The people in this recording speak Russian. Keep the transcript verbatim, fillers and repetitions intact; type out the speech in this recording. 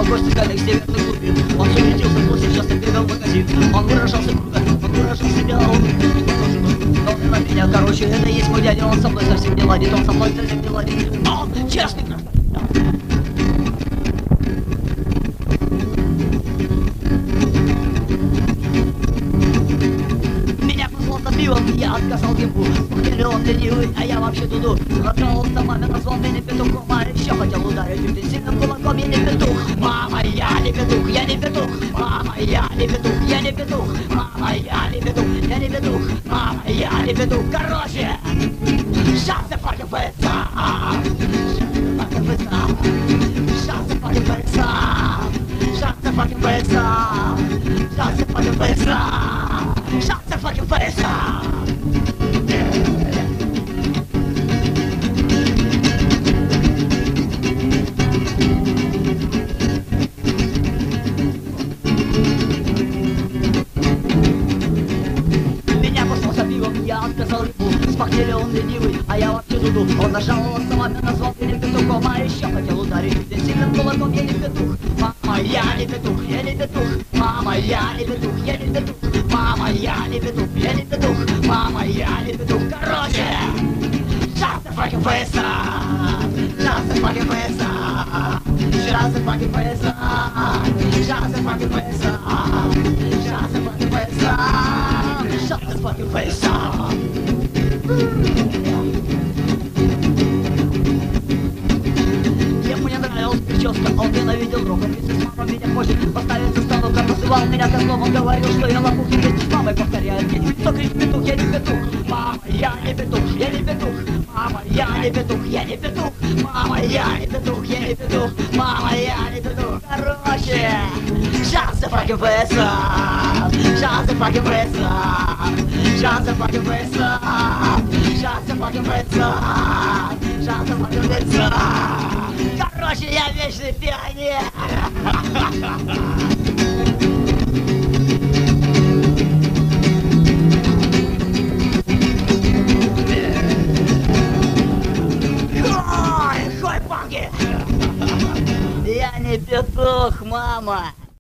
в гости к этой северной глуби. Он суетился, зло часто бегал в магазин. Он выражался круто, он выражал себя, он он на меня, короче, это есть мой дядя, он со мной совсем не ладит, он со мной совсем не ладит. Он честный гражданин. Пивом я отказал ему. Похмелье он ленивый, а я вообще дуду. Разжаловался маме, назвал меня петухом. А еще хотел ударить очень сильным кулаком. Я не петух, мама, я не петух, я не петух. Мама, я не петух, я не петух. Мама, я не петух, я не петух. Мама, я не петух. Короче, shut the fucking face up. Shut the fucking face up. Shut the fucking face up. Shut the fucking face up. Shut the fucking face up. Shut the fucking face up. Меня послался пивом, я отказал ему. С похмелья он ленивый, а я вообще дуду. Он нажаловался маме, назвал меня петухом. А еще хотел ударить сильным кулаком. Я не петух, мама, я не петух, я не петух. Мама, я не петух, я не петух. Мама, я не петух, я не петух. Мама, я не петух. Короче, shut the fucking face up. Shut the fucking face up. Shut the fucking face up. Shut the fucking face up. Shut the fucking face up. Shut the fucking face up. Ему не нравилась прическа, он ненавидел рукописи. С мамой меня позже поставить за станок. Он называл меня козлом, он говорил, что я лопух. И вместе с мамой повторяет: я не кто кричит петух, я не петух. Мама, я не петух, я не петух. Мама, я не петух, я не петух. Мама, я не петух, я не петух. Мама, я не петух. Короче, shut the fucking face up. Shut the fucking face up. Shut the fucking face up. Shut the fucking face up. Shut the fucking face up. Короче, я вечный пионер.